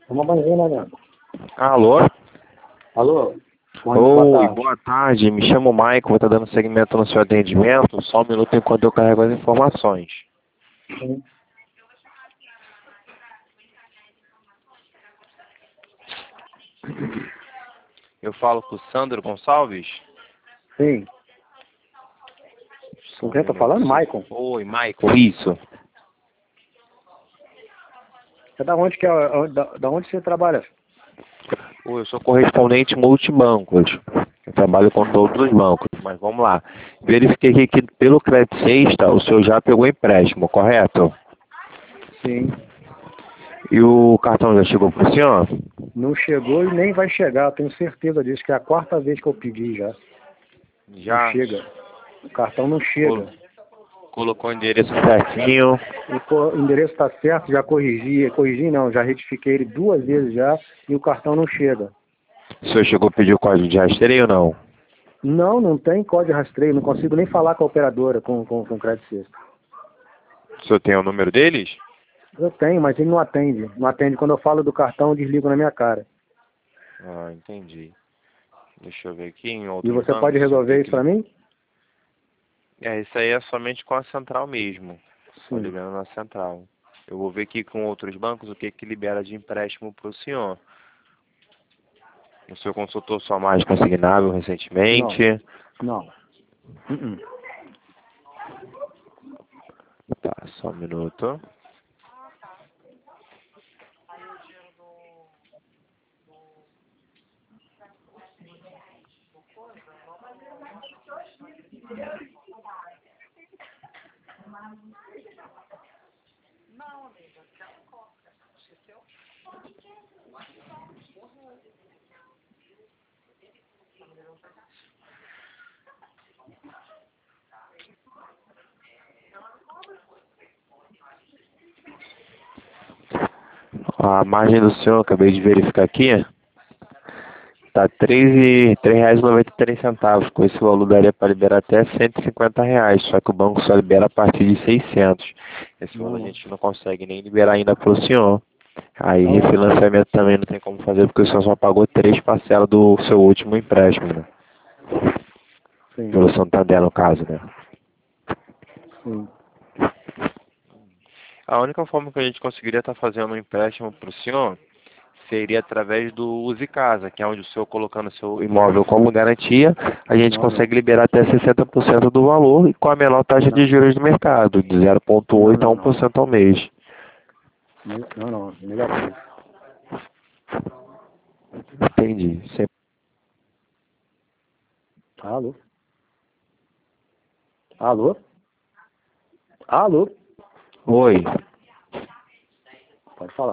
Uma bandeira, né? Alô? Alô? Oi, boa tarde. Me chamo Maicon, vou estar dando seguimento no seu atendimento. Só um minuto enquanto eu carrego as informações. Sim. Eu falo com o Sandro Gonçalves? Sim. Só Com um quem eu tô minuto. falando? Maicon. Oi, Maicon. Isso. É da onde que é, da onde você trabalha? Oi, eu sou correspondente multibancos. Eu trabalho com todos os bancos, mas vamos lá. Verifiquei aqui que pelo Crédito Sexta o senhor já pegou empréstimo, correto? Sim. E o cartão já chegou para o senhor? Não chegou e nem vai chegar, eu tenho certeza disso, que é a quarta vez que eu pedi já. Não Já chega. O cartão não chega. colocou o endereço certinho. O endereço está certo, já corrigi não, já retifiquei ele 2 vezes já e o cartão não chega. O senhor chegou a pedir o código de rastreio ou não? Não, não tem código de rastreio, não consigo nem falar com a operadora, com o Crédito Sexta. O senhor tem o número deles? Eu tenho, mas ele não atende. Não atende. Quando eu falo do cartão, desligo na minha cara. Ah, entendi. Deixa eu ver aqui em E outros você bancos. pode resolver isso para mim? Isso aí é somente com a central mesmo. Só Sim. liberando na central. Eu vou ver aqui com outros bancos o que que libera de empréstimo para o senhor. O senhor consultou sua margem consignável Não. recentemente? Não. Tá, só um minuto. A margem do senhor, acabei de verificar aqui, tá R$ 3,93. Com esse valor daria para liberar até R$ 150, só que o banco só libera a partir de 600. Esse valor a Não. gente não consegue nem liberar ainda para o senhor. Aí Tá bom. refinanciamento também não tem como fazer porque o senhor só pagou 3 parcelas do seu último empréstimo, né? Sim. Pelo Santander, no caso, né? Sim. A única forma que a gente conseguiria estar fazendo um empréstimo para o senhor seria através do Use Casa, que é onde o senhor colocando seu imóvel como garantia, a gente Não, não. consegue liberar até 60% do valor e com a menor taxa de Não. juros do mercado, de Não, 0,8% a não, não. 1% ao mês. Não, não. Negativo. Entendi. Alô? Alô? Alô? Oi. Pode falar.